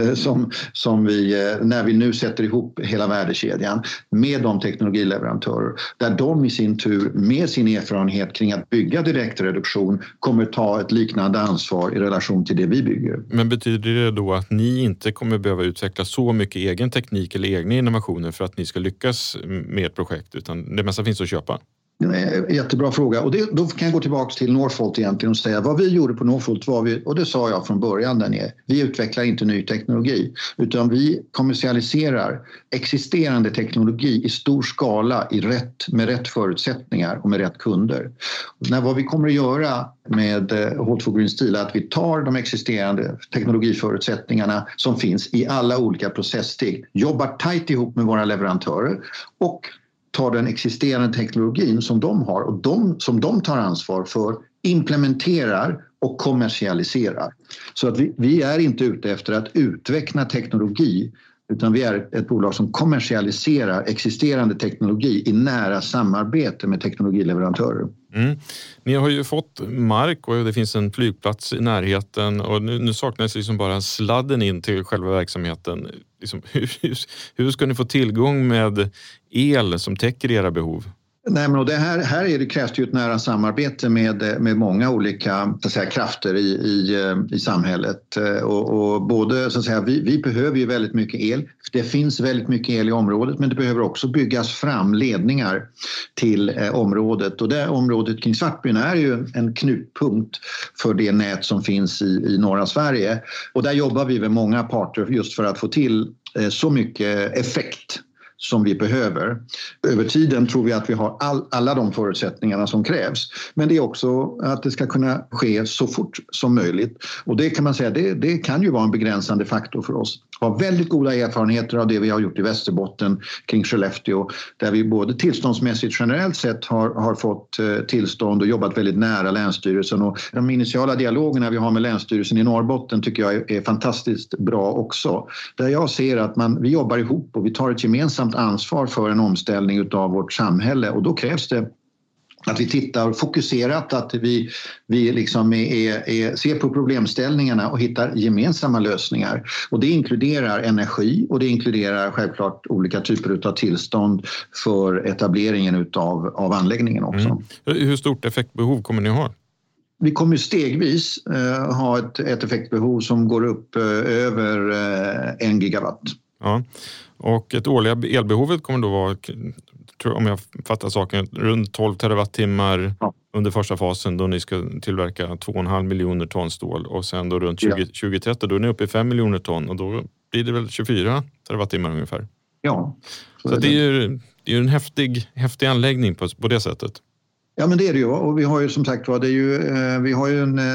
som vi, när vi nu sätter ihop hela värdekedjan med de teknologileverantörer där de i sin tur med sin erfarenhet kring att bygga direktreduktion kommer ta ett liknande ansvar i relation till det vi bygger. Men betyder det då att ni inte kommer behöva utveckla så mycket egen teknik eller egna innovationer för att ni ska lyckas med ett projekt, utan det mesta finns att köpa? Jättebra fråga, och då kan jag gå tillbaka till Northvolt egentligen och säga vad vi gjorde på Northvolt var och det sa jag från början där nere, vi utvecklar inte ny teknologi utan vi kommersialiserar existerande teknologi i stor skala med rätt förutsättningar och med rätt kunder. Vad vi kommer att göra med H2 Green Steel är att vi tar de existerande teknologiförutsättningarna som finns i alla olika processsteg, jobbar tajt ihop med våra leverantörer och tar den existerande teknologin som de har och som de tar ansvar för, implementerar och kommersialiserar. Så att vi är inte ute efter att utveckla teknologi utan vi är ett bolag som kommersialiserar existerande teknologi i nära samarbete med teknologileverantörer. Ni har ju fått mark och det finns en flygplats i närheten och nu saknas liksom bara sladden in till själva verksamheten. Liksom, hur ska ni få tillgång med el som täcker era behov? Nej, men och det krävs ju ett nära samarbete med många olika så att säga, krafter i samhället. Och både så att säga, vi behöver ju väldigt mycket el. Det finns väldigt mycket el i området, men det behöver också byggas fram ledningar till området. Och det området kring Svartbyn är ju en knutpunkt för det nät som finns i norra Sverige. Och där jobbar vi med många parter just för att få till så mycket effekt som vi behöver. Över tiden tror vi att vi har alla de förutsättningarna som krävs. Men det är också att det ska kunna ske så fort som möjligt. Och det kan man säga, det kan ju vara en begränsande faktor för oss. Vi har väldigt goda erfarenheter av det vi har gjort i Västerbotten kring Skellefteå. Där vi både tillståndsmässigt generellt sett har fått tillstånd och jobbat väldigt nära Länsstyrelsen. Och de initiala dialogerna vi har med Länsstyrelsen i Norrbotten tycker jag är fantastiskt bra också. Där jag ser att vi jobbar ihop och vi tar ett gemensamt ansvar för en omställning av vårt samhälle, och då krävs det att vi tittar fokuserat, att vi liksom ser på problemställningarna och hittar gemensamma lösningar. Och det inkluderar energi och det inkluderar självklart olika typer av tillstånd för etableringen av anläggningen också. Hur stort effektbehov kommer ni ha? Vi kommer stegvis ha ett effektbehov som går upp över 1 gigawatt. Ja, och ett årliga elbehovet kommer då vara, om jag fattar saken, runt 12 terawattimmar under första fasen då ni ska tillverka 2,5 miljoner ton stål, och sen då runt 2030 då är ni uppe i 5 miljoner ton och då blir det väl 24 terawattimmar ungefär. Ja. Så det är ju en häftig anläggning på det sättet. Ja, men det är det ju, och vi har ju som sagt vi har ju en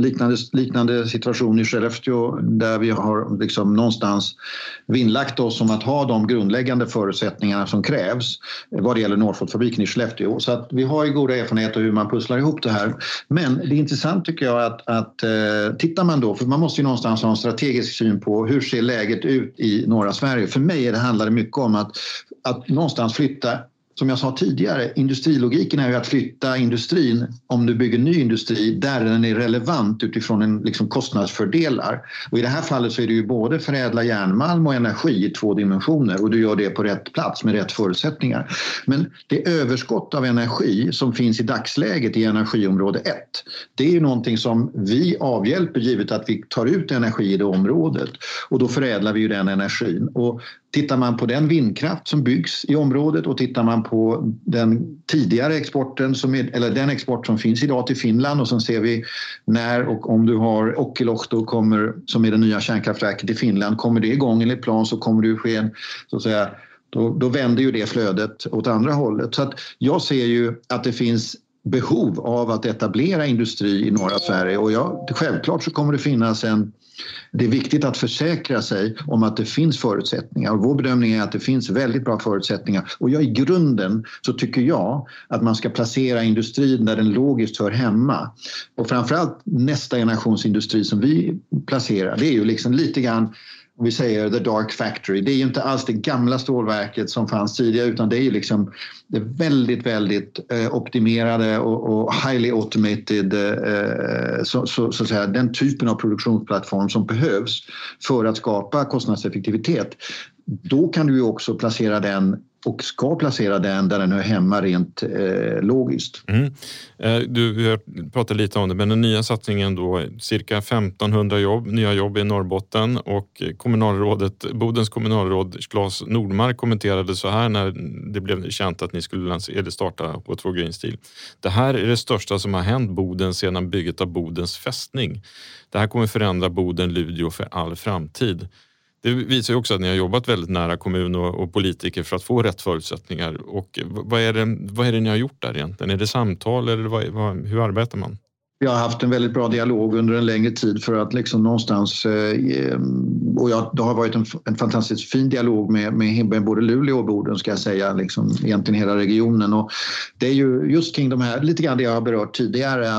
liknande situation i Skellefteå där vi har liksom någonstans vinnlagt oss om att ha de grundläggande förutsättningarna som krävs vad det gäller Northvolt-fabriken i Skellefteå. Så att vi har ju goda erfarenheter hur man pusslar ihop det här. Men det är intressant tycker jag att tittar man då, för man måste ju någonstans ha en strategisk syn på hur ser läget ut i norra Sverige. För mig handlar det mycket om att någonstans flytta. Som jag sa tidigare, industrilogiken är ju att flytta industrin, om du bygger ny industri, där den är relevant utifrån en liksom kostnadsfördelar. Och i det här fallet så är det ju både förädla järnmalm och energi i 2 dimensioner, och du gör det på rätt plats med rätt förutsättningar. Men det överskott av energi som finns i dagsläget i energiområde 1, det är ju någonting som vi avhjälper givet att vi tar ut energi i det området, och då förädlar vi ju den energin. Och tittar man på den vindkraft som byggs i området och tittar man på den tidigare exporten eller den export som finns idag till Finland, och sen ser vi när och om du har Olkiluoto som är det nya kärnkraftverket i Finland, kommer det igång enligt plan så kommer det ske så att säga, då vänder ju det flödet åt andra hållet. Så att jag ser ju att det finns behov av att etablera industri i norra Sverige, och självklart så kommer det finnas det är viktigt att försäkra sig om att det finns förutsättningar. Och vår bedömning är att det finns väldigt bra förutsättningar. Och i grunden så tycker jag att man ska placera industrin där den logiskt hör hemma. Och framförallt nästa generations industri som vi placerar, det är ju liksom lite grann, om vi säger the dark factory. Det är ju inte alls det gamla stålverket som fanns tidigare, utan det är ju liksom det väldigt, väldigt optimerade och highly automated, så att säga, den typen av produktionsplattform som behövs för att skapa kostnadseffektivitet. Då kan du ju också placera den och ska placera den där den hör hemma rent logiskt. Du pratade lite om det, men den nya satsningen då, cirka 1500 nya jobb i Norrbotten, och Bodens kommunalråd Claes Nordmark kommenterade så här när det blev känt att ni skulle starta H2 Green Steel. Det här är det största som har hänt Boden sedan bygget av Bodens fästning. Det här kommer förändra Boden-Luleå för all framtid. Det visar ju också att ni har jobbat väldigt nära kommun och politiker för att få rätt förutsättningar. Och vad är det ni har gjort där egentligen? Är det samtal eller hur arbetar man? Vi har haft en väldigt bra dialog under en längre tid för att liksom någonstans, och det har varit en fantastiskt fin dialog med både Luleå och Boden, ska jag säga, liksom egentligen hela regionen. Och det är ju just kring de här, lite grann det jag har berört tidigare,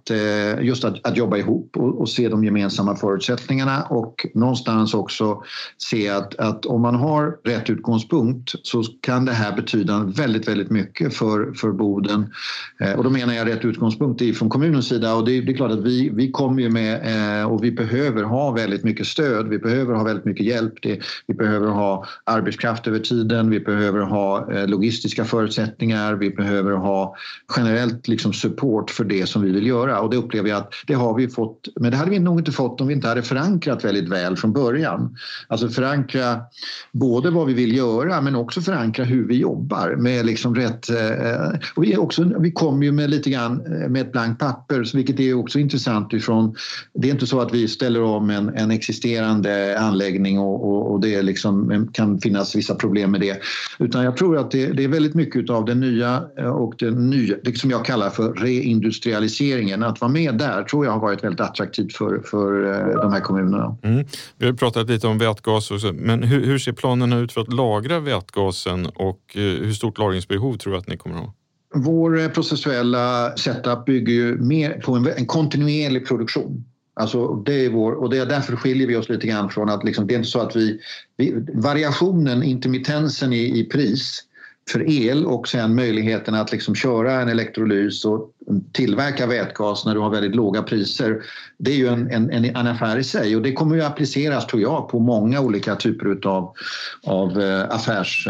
att jobba ihop och se de gemensamma förutsättningarna, och någonstans också se att om man har rätt utgångspunkt så kan det här betyda väldigt, väldigt mycket för Boden. Och då menar jag rätt utgångspunkt från kommunens sida. Och det är klart att vi kommer ju med, och vi behöver ha väldigt mycket stöd, vi behöver ha väldigt mycket hjälp, vi behöver ha arbetskraft över tiden, vi behöver ha logistiska förutsättningar, vi behöver ha generellt liksom support för det som vi vill göra. Och det upplever jag att det har vi fått, men det hade vi nog inte fått om vi inte hade förankrat väldigt väl från början. Alltså förankra både vad vi vill göra, men också förankra hur vi jobbar med liksom rätt, och vi kommer ju med lite grann med ett blankt papper, vilket är också intressant ifrån, det är inte så att vi ställer om en existerande anläggning och det liksom kan finnas vissa problem med det, utan jag tror att det är väldigt mycket av det nya och det som jag kallar för reindustrialiseringen. Att vara med där tror jag har varit väldigt attraktivt för de här kommunerna. Vi har pratat lite om vätgas också, men hur ser planerna ut för att lagra vätgasen, och hur stort lagringsbehov tror du att ni kommer att ha? Vår processuella setup bygger ju mer på en kontinuerlig produktion. Alltså det är och därför skiljer vi oss lite grann från att liksom, det är inte så att variationen, intermittensen i pris för el och sen möjligheten att liksom köra en elektrolys och tillverka vätgas när du har väldigt låga priser, det är ju en affär i sig, och det kommer ju appliceras, tror jag, på många olika typer av affärs,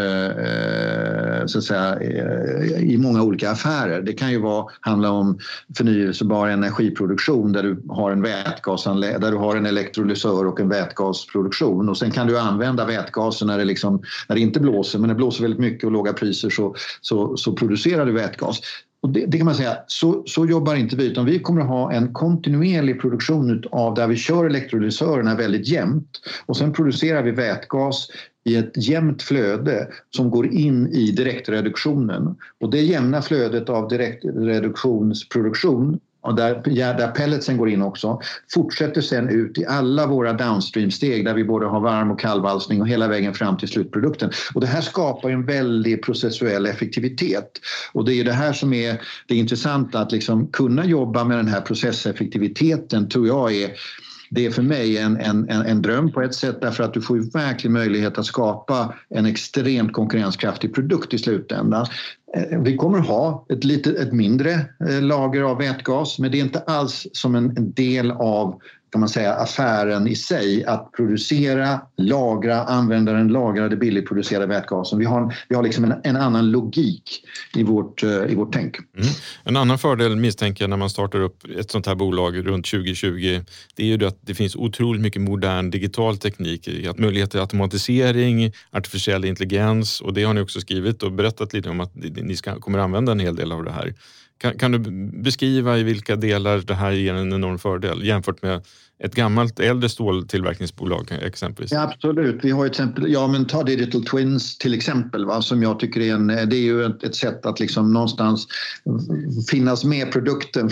så att säga, i många olika affärer. Det kan ju handla om förnyelsebar energiproduktion där du har en vätgasanläggning, där du har en elektrolysör och en vätgasproduktion, och sen kan du använda vätgasen när det inte blåser, men det blåser väldigt mycket och låga priser så producerar du vätgas. Och det kan man säga, så jobbar inte vi, utan vi kommer att ha en kontinuerlig produktion av där vi kör elektrolysörerna väldigt jämnt, och sen producerar vi vätgas i ett jämnt flöde som går in i direktreduktionen. Och det jämna flödet av direktreduktionsproduktion, och där pelletsen går in också, fortsätter sen ut i alla våra downstream-steg där vi både har varm- och kallvalsning och hela vägen fram till slutprodukten. Och det här skapar en väldig processuell effektivitet. Och det är det här som är det intressanta, att liksom kunna jobba med den här processeffektiviteten, tror jag det är för mig en dröm på ett sätt, därför att du får ju verkligen möjlighet att skapa en extremt konkurrenskraftig produkt i slutändan. Vi kommer ha ett mindre lager av vätgas, men det är inte alls som en del av, kan man säga, affären i sig att producera, lagra, använda den lagrade billigproducerade vätgasen. Vi har liksom en annan logik i vårt tänk. En annan fördel, misstänker jag, när man startar upp ett sånt här bolag runt 2020, det är ju att det finns otroligt mycket modern digital teknik, att möjligheter till automatisering, artificiell intelligens, och det har ni också skrivit och berättat lite om att ni kommer använda en hel del av det här. Kan du beskriva i vilka delar det här ger en enorm fördel jämfört med ett gammalt äldre ståltillverkningsbolag exempelvis? Ja, absolut. Vi har ett exempel, men ta Digital Twins till exempel, som jag tycker är det är ju ett sätt att liksom någonstans finnas med produkten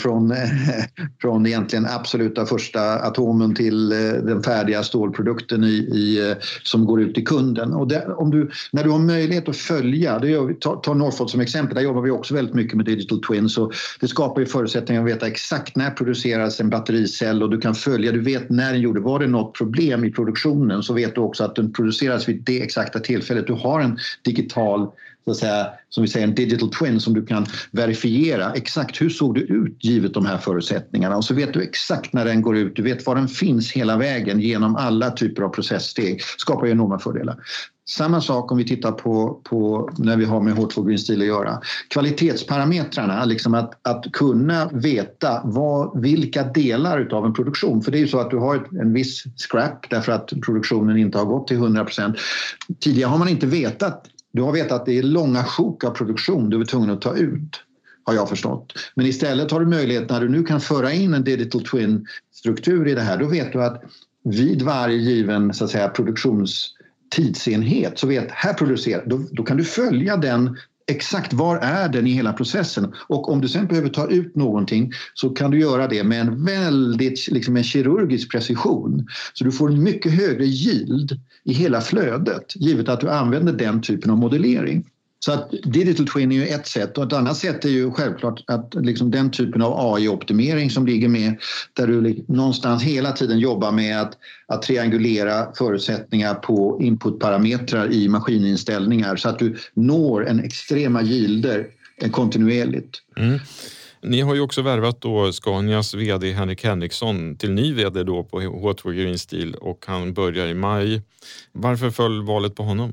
från egentligen absoluta första atomen till den färdiga stålprodukten som går ut till kunden. Och när du har möjlighet att följa, ta Northvolt som exempel, där jobbar vi också väldigt mycket med Digital Twins, och det skapar ju förutsättningar att veta exakt när produceras en battericell, och du kan följa, du vet när den gjorde, var det något problem i produktionen, så vet du också att den produceras vid det exakta tillfället. Du har en digital, så att säga, som vi säger, en digital twin som du kan verifiera exakt hur såg det ut givet de här förutsättningarna, och så vet du exakt när den går ut, du vet var den finns hela vägen genom alla typer av processsteg, skapar ju enorma fördelar. Samma sak om vi tittar på när vi har med H2 Green Steel att göra. Kvalitetsparametrarna, liksom att kunna veta vilka delar utav en produktion. För det är ju så att du har en viss scrap därför att produktionen inte har gått till 100%. Tidigare har man inte vetat. Du har vetat att det är långa sjok av produktion du är tvungen att ta ut, har jag förstått. Men istället har du möjlighet, när du nu kan föra in en digital twin-struktur i det här, då vet du att vid varje given, så att säga, tidsenhet, så vet här producerar, då kan du följa den exakt, var är den i hela processen, och om du sen behöver ta ut någonting så kan du göra det med en väldigt en kirurgisk precision, så du får en mycket högre yield i hela flödet givet att du använder den typen av modellering. Så att digital twin är ju ett sätt, och ett annat sätt är ju självklart att den typen av AI-optimering som ligger med, där du någonstans hela tiden jobbar med att triangulera förutsättningar på inputparametrar i maskininställningar så att du når en extrema yielder kontinuerligt. Mm. Ni har ju också värvat då Scanias vd Henrik Henriksson till ny vd då på H2 Green Steel, och han börjar i maj. Varför föll valet på honom?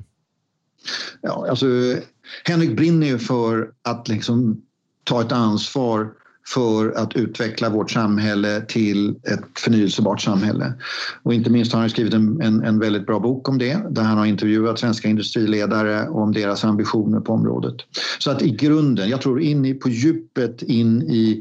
Ja, alltså Henrik brinner ju för att ta ett ansvar för att utveckla vårt samhälle till ett förnyelsebart samhälle. Och inte minst har han skrivit en väldigt bra bok om det, där han har intervjuat svenska industriledare om deras ambitioner på området. Så att i grunden, jag tror på djupet in i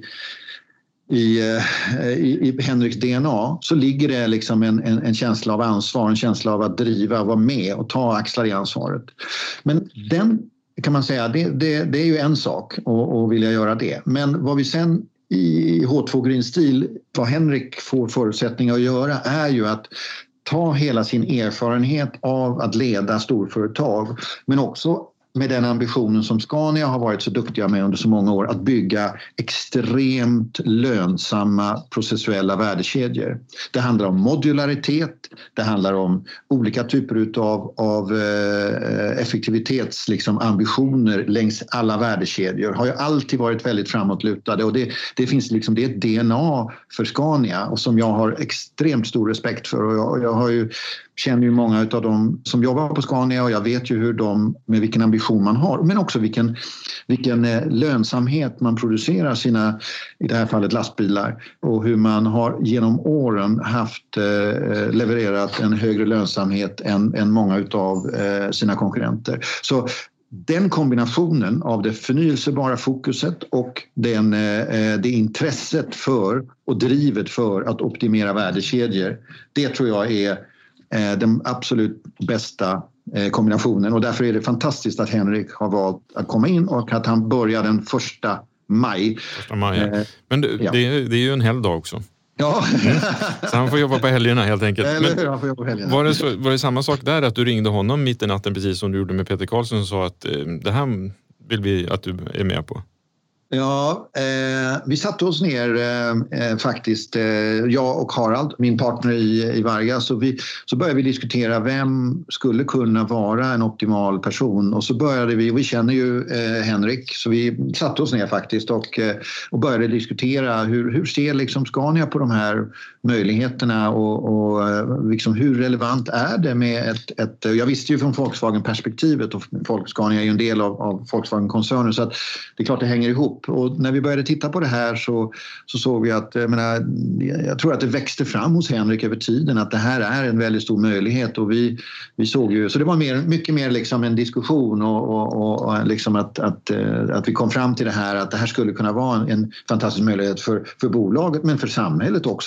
Henriks DNA, så ligger det en känsla av ansvar, en känsla av att driva, vara med och ta axlar i ansvaret. Men den kan man säga, det är ju en sak och vilja göra det. Men vad vi sen i H2 Green Steel, vad Henrik får förutsättningar att göra, är ju att ta hela sin erfarenhet av att leda storföretag, men också med den ambitionen som Scania har varit så duktiga med under så många år, att bygga extremt lönsamma processuella värdekedjor. Det handlar om modularitet, det handlar om olika typer av effektivitetsambitioner längs alla värdekedjor. Har ju alltid varit väldigt framåtlutade, och det finns det är ett DNA för Scania, och som jag har extremt stor respekt för, och jag känner ju många av dem som jobbar på Scania, och jag vet ju med vilken ambition man har, men också vilken lönsamhet man producerar sina, i det här fallet lastbilar, och hur man har genom åren levererat en högre lönsamhet än många av sina konkurrenter. Så den kombinationen av det förnyelsebara fokuset och det intresset för och drivet för att optimera värdekedjor, det tror jag är den absolut bästa kombinationen, och därför är det fantastiskt att Henrik har valt att komma in och att han börjar den 1 maj. 1 maj, ja. Men det är ju en hel dag också. Ja. Så han får jobba på helgerna helt enkelt. Eller han får jobba på helgerna. Var det samma sak där, att du ringde honom mitt i natten precis som du gjorde med Peter Karlsson och sa att det här vill vi att du är med på? Ja, vi satte oss ner faktiskt, jag och Harald, min partner i Vargas, så började vi diskutera vem skulle kunna vara en optimal person, och så började vi känner ju Henrik, så vi satte oss ner faktiskt och började diskutera hur ser Scania på de här möjligheterna, och hur relevant är det med ett jag visste ju från Volkswagen-perspektivet, och Scania är ju en del av Volkswagen-koncernen, så att det är klart det hänger ihop. Och när vi började titta på det här så såg vi att, jag tror att det växte fram hos Henrik över tiden att det här är en väldigt stor möjlighet, och vi såg ju, så det var mycket mer en diskussion och att vi kom fram till det här, att det här skulle kunna vara en fantastisk möjlighet för bolaget, men för samhället också, att få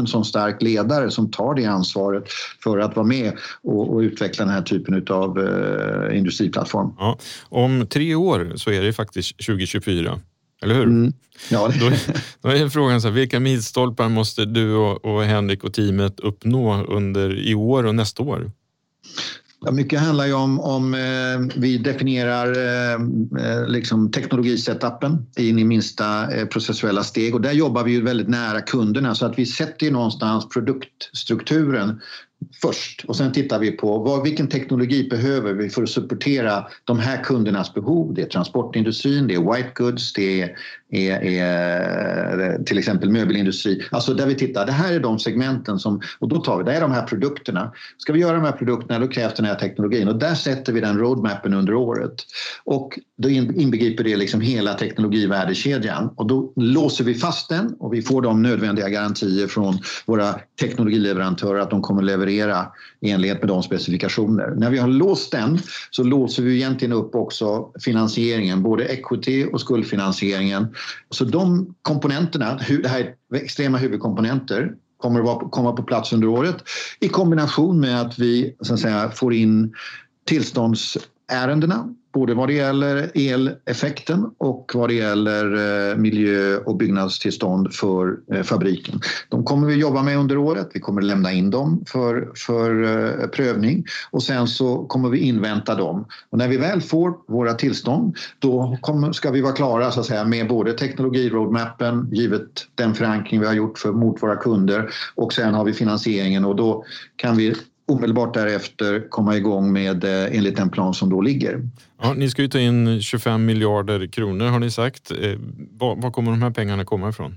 en sån stark ledare som tar det ansvaret för att vara med och utveckla den här typen av industriplattform. Ja, om 3 år så är det faktiskt 2024, eller hur? Ja. Då är frågan så här, vilka milstolpar måste du och Henrik och teamet uppnå under i år och nästa år? Ja, mycket handlar ju om vi definierar liksom teknologisetappen in i minsta processuella steg, och där jobbar vi ju väldigt nära kunderna, så att vi sätter ju någonstans produktstrukturen först och sen tittar vi på vilken teknologi behöver vi för att supportera de här kundernas behov. Det är transportindustrin, det är white goods, det är till exempel möbelindustri. Alltså där vi tittar, det här är de segmenten och då tar vi, det är de här produkterna. Ska vi göra de här produkterna, då krävs den här teknologin, och där sätter vi den roadmappen under året. Och då inbegriper det liksom hela teknologivärdekedjan, och då låser vi fast den och vi får de nödvändiga garantier från våra teknologileverantörer att de kommer leverera i enlighet med de specifikationer. När vi har låst den så låser vi egentligen upp också finansieringen, både equity och skuldfinansieringen. Så de komponenterna, det här är extrema huvudkomponenter, kommer att komma på plats under året i kombination med att vi så att säga får in tillståndsärendena, både vad det gäller eleffekten och vad det gäller miljö- och byggnadstillstånd för fabriken. De kommer vi jobba med under året. Vi kommer lämna in dem för prövning, och sen så kommer vi invänta dem. Och när vi väl får våra tillstånd, då ska vi vara klara så att säga med både teknologiroadmappen, givet den förankring vi har gjort mot våra kunder, och sen har vi finansieringen, och då kan vi omedelbart därefter komma igång med enligt den plan som då ligger. Ja, ni ska ju ta in 25 miljarder kronor har ni sagt. Var kommer de här pengarna komma ifrån?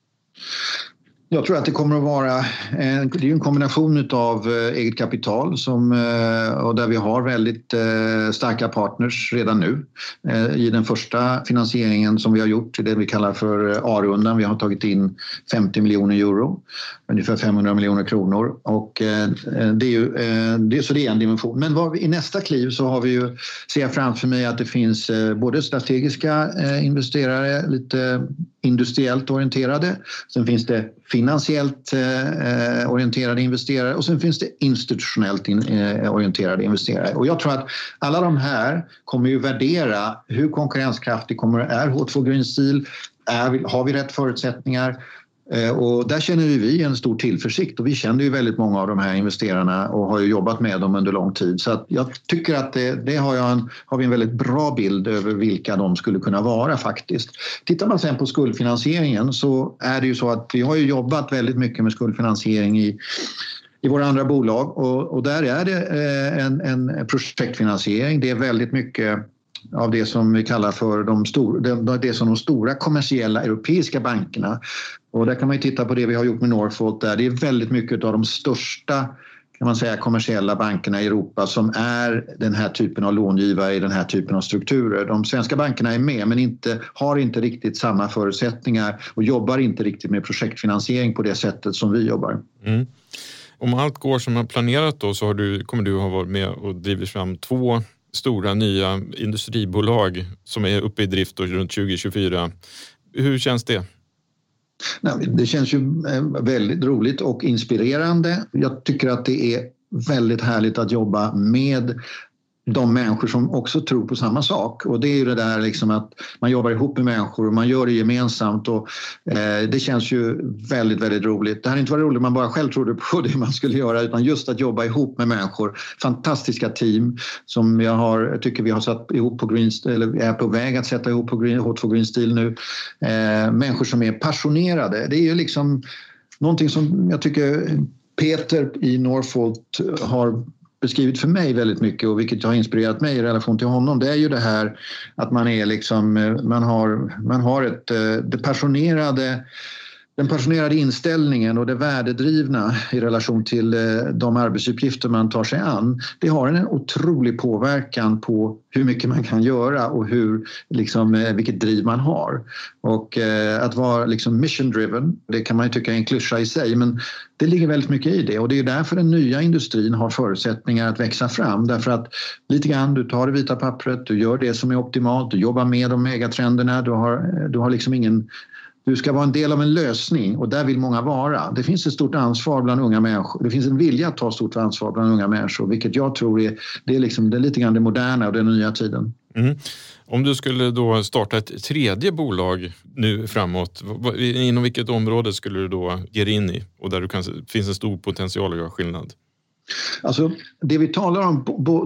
Jag tror att det kommer att vara det är en kombination av eget kapital och där vi har väldigt starka partners redan nu. I den första finansieringen som vi har gjort, det vi kallar för A-rundan, vi har tagit in 50 miljoner euro, ungefär 500 miljoner kronor, och det är en dimension. Men i nästa kliv så ser jag framför mig att det finns både strategiska investerare, lite industriellt orienterade, sen finns det finansiellt orienterade investerare, och sen finns det institutionellt orienterade investerare. Och jag tror att alla de här kommer ju värdera hur konkurrenskraftig är H2 Green Steel, har vi rätt förutsättningar? Och där känner vi en stor tillförsikt, och vi känner ju väldigt många av de här investerarna och har ju jobbat med dem under lång tid. Så att jag tycker att det har vi en väldigt bra bild över vilka de skulle kunna vara faktiskt. Tittar man sen på skuldfinansieringen, så är det ju så att vi har ju jobbat väldigt mycket med skuldfinansiering i våra andra bolag, och där är det en projektfinansiering. Det är väldigt mycket av det som vi kallar för de stora kommersiella europeiska bankerna. Och där kan man ju titta på det vi har gjort med Northvolt där. Det är väldigt mycket av de största, kan man säga, kommersiella bankerna i Europa som är den här typen av långivare i den här typen av strukturer. De svenska bankerna är med, men har inte riktigt samma förutsättningar och jobbar inte riktigt med projektfinansiering på det sättet som vi jobbar. Mm. Om allt går som man planerat då, så kommer du ha varit med och drivit fram 2 stora nya industribolag som är uppe i drift då runt 2024. Hur känns det? Det känns ju väldigt roligt och inspirerande. Jag tycker att det är väldigt härligt att jobba med de människor som också tror på samma sak. Och det är ju det där liksom att man jobbar ihop med människor och man gör det gemensamt, och det känns ju väldigt, väldigt roligt. Det här är inte bara roligt man bara själv trodde på det man skulle göra, utan just att jobba ihop med människor. Fantastiska team som jag tycker vi har satt ihop på Green Steel, eller är på väg att sätta ihop på H2 Green Steel nu. Människor som är passionerade. Det är ju liksom någonting som jag tycker Peter i Northvolt har beskrivit för mig väldigt mycket, och vilket har inspirerat mig i relation till honom, det är ju det här att man är liksom, man har den passionerade inställningen och det värdedrivna i relation till de arbetsuppgifter man tar sig an. Det har en otrolig påverkan på hur mycket man kan göra och vilket driv man har. Och att vara liksom mission driven, det kan man ju tycka är en klyscha i sig, men det ligger väldigt mycket i det, och det är därför den nya industrin har förutsättningar att växa fram, därför att lite grann du tar det vita pappret, du gör det som är optimalt, du jobbar med de megatrenderna, du har liksom ingen Du ska vara en del av en lösning och där vill många vara. Det finns ett stort ansvar bland unga människor. Det finns en vilja att ta stort ansvar bland unga människor, vilket jag tror det är lite grann det moderna och den nya tiden. Mm. Om du skulle då starta ett tredje bolag nu framåt, inom vilket område skulle du då ge dig in i och där finns en stor potential att göra skillnad? Alltså det vi talar om,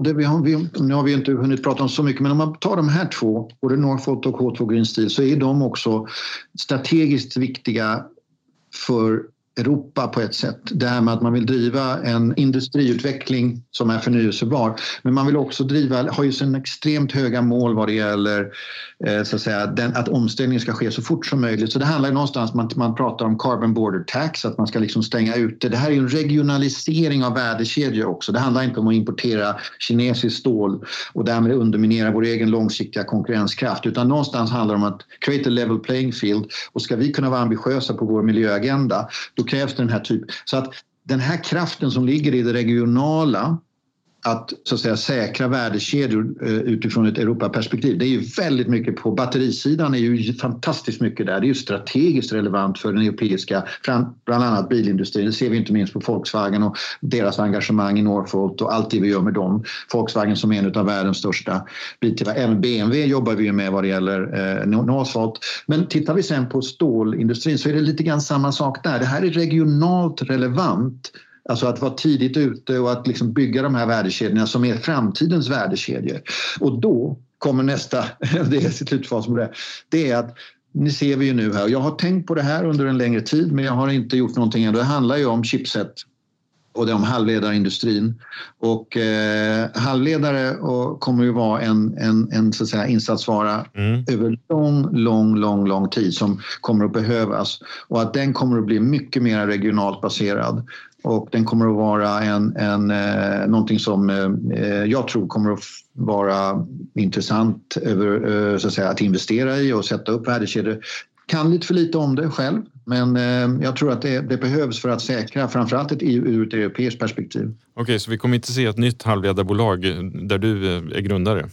nu har vi inte hunnit prata om så mycket, men om man tar de här två, både Northvolt och H2 Green Steel, så är de också strategiskt viktiga för Europa på ett sätt. Det här med att man vill driva en industriutveckling som är förnyelsebar, men man vill också har ju så extremt höga mål vad det gäller så att säga, att omställningen ska ske så fort som möjligt. Så det handlar ju någonstans om att man pratar om carbon border tax, att man ska liksom stänga ute. Det här är ju en regionalisering av värdekedjor också. Det handlar inte om att importera kinesiskt stål och därmed underminera vår egen långsiktiga konkurrenskraft, utan någonstans handlar det om att create a level playing field, och ska vi kunna vara ambitiösa på vår miljöagenda, då krävs det den här typen. Så att den här kraften som ligger i det regionala, att så att säga säkra värdekedjor utifrån ett Europaperspektiv, det är ju väldigt mycket på batterisidan, är ju fantastiskt mycket där. Det är ju strategiskt relevant för den europeiska, bland annat bilindustrin. Det ser vi inte minst på Volkswagen och deras engagemang i Northvolt och allt det vi gör med dem. Volkswagen som är en av världens största biltillverkare. Även BMW jobbar vi ju med vad det gäller Northvolt. Men tittar vi sen på stålindustrin så är det lite grann samma sak där. Det här är regionalt relevant. Alltså att vara tidigt ute och att liksom bygga de här värdekedjorna som är framtidens värdekedjor. Och då kommer nästa, det är slutfas med det. Det är att, ni ser vi ju nu här, jag har tänkt på det här under en längre tid, men jag har inte gjort någonting än. Det handlar ju om chipset och det om halvledarindustrin. Och halvledare kommer ju vara en så att säga insatsvara över lång tid som kommer att behövas. Och att den kommer att bli mycket mer regionalt baserad. Och den kommer att vara någonting som jag tror kommer att vara intressant över, så att säga, att investera i och sätta upp värdekedjor. Kan lite för lite om det själv, men jag tror att det behövs för att säkra framförallt ur ett europeiskt perspektiv. Okej, så vi kommer inte se ett nytt halvledarbolag där du är grundare?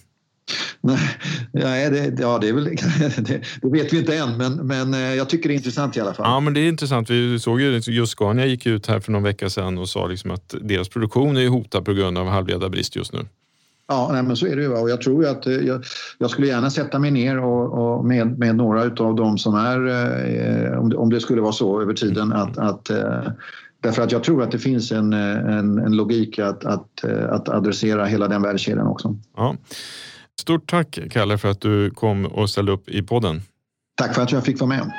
Nej, det är väl det vet vi inte än, men jag tycker det är intressant i alla fall. Ja, men det är intressant. Vi såg ju just Scania gick ut här för någon vecka sedan och sa liksom att deras produktion är hotad på grund av halvledarbrist just nu. Ja, nej, men så är det ju. Och jag tror ju att jag skulle gärna sätta mig ner och med några utav dem som är, om det skulle vara så över tiden, därför att jag tror att det finns en logik att adressera hela den värdekedjan också. Ja. Stort tack, Kalle, för att du kom och ställde upp i podden. Tack för att jag fick vara med.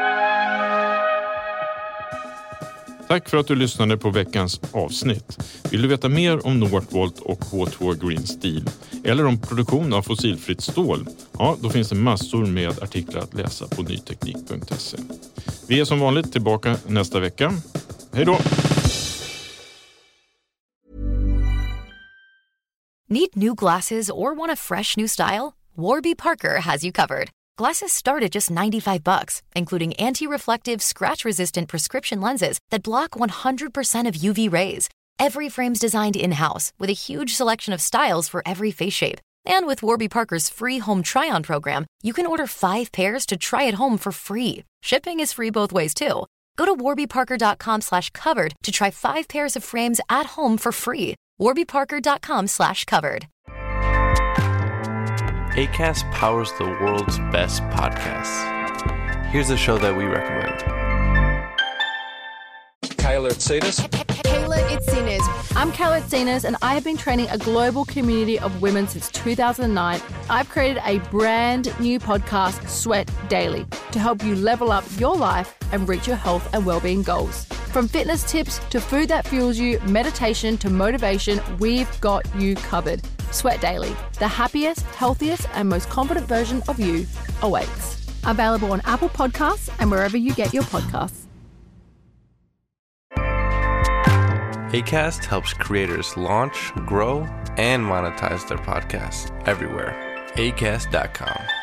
Tack för att du lyssnade på veckans avsnitt. Vill du veta mer om Northvolt och H2 Green Steel eller om produktion av fossilfritt stål? Ja, då finns det massor med artiklar att läsa på nyteknik.se. Vi är som vanligt tillbaka nästa vecka. Hej då! Need new glasses or want a fresh new style? Warby Parker has you covered. Glasses start at just $95, including anti-reflective, scratch-resistant prescription lenses that block 100% of UV rays. Every frame's designed in-house with a huge selection of styles for every face shape. And with Warby Parker's free home try-on program, you can order 5 pairs to try at home for free. Shipping is free both ways, too. Go to warbyparker.com/covered to try 5 pairs of frames at home for free. warbyparker.com/covered. Acast powers the world's best podcasts. Here's a show that we recommend. Kayla Itsinas. Kayla Itsinas. I'm Kayla Itsinas, and I have been training a global community of women since 2009. I've created a brand new podcast, Sweat Daily, to help you level up your life and reach your health and well-being goals. From fitness tips to food that fuels you, meditation to motivation, we've got you covered. Sweat Daily, the happiest, healthiest, and most confident version of you awaits. Available on Apple Podcasts and wherever you get your podcasts. Acast helps creators launch, grow, and monetize their podcasts everywhere. Acast.com.